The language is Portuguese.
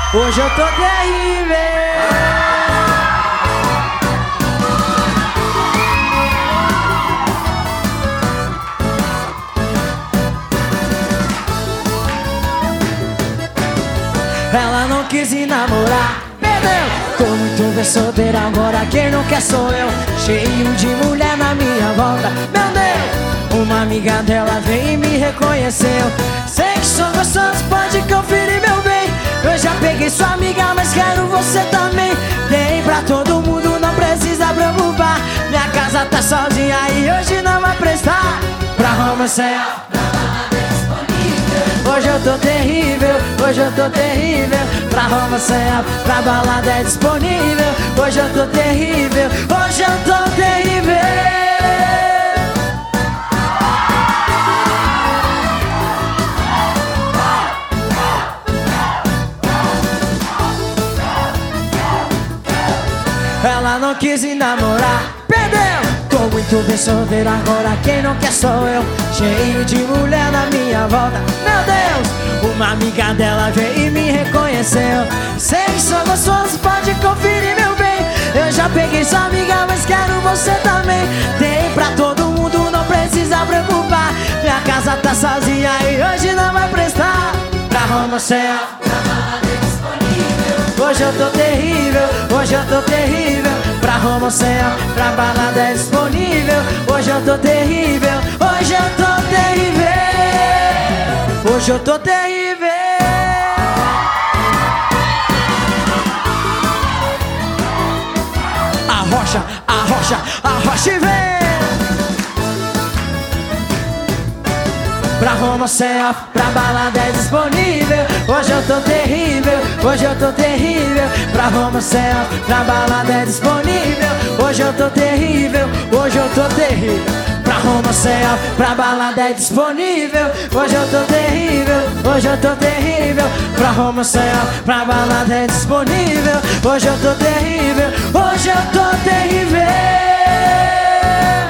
Hoje eu tô terrível. Ela não quis ir namorar, perdeu. Tô muito bem solteira agora, quem não quer sou eu. Cheio de mulher na minha volta, meu Deus. Uma amiga dela veio e me reconheceu. Sei que sou gostoso, pode conferir meu bem. Eu já peguei sua amiga, mas quero você também. Dei pra todo mundo, não precisa preocupar. Minha casa tá sozinha e hoje não vai prestar pra romance. Hoje eu tô terrível, hoje eu tô terrível. Pra romance, pra balada é disponível. Hoje eu tô terrível, hoje eu tô terrível. Ela não quis ir namorar, perdeu. Tô muito bem solteiro agora, quem não quer sou eu. Cheio de mulher na minha volta, meu Deus. Uma amiga dela veio e me reconheceu. Sei que sou gostoso, pode conferir meu bem. Eu já peguei sua amiga, mas quero você também. Tem pra todo mundo, não precisa preocupar. Minha casa tá sozinha e hoje não vai prestar pra romance. Hoje eu tô terrível, hoje eu tô terrível. Pra romance, pra balada é disponível. Hoje eu tô terrível, hoje eu tô terrível. Hoje eu tô terrível. Arrocha, arrocha, arrocha e vem. Pra romance, pra balada é disponível. Hoje eu tô terrível, hoje eu tô terrível. Pra romance, pra balada é disponível. Hoje eu tô terrível, hoje eu tô terrível. Pra romance, pra balada é disponível. Hoje eu tô terrível, hoje eu tô terrível. Pra romance, pra balada é disponível. Hoje eu tô terrível, hoje eu tô terrível.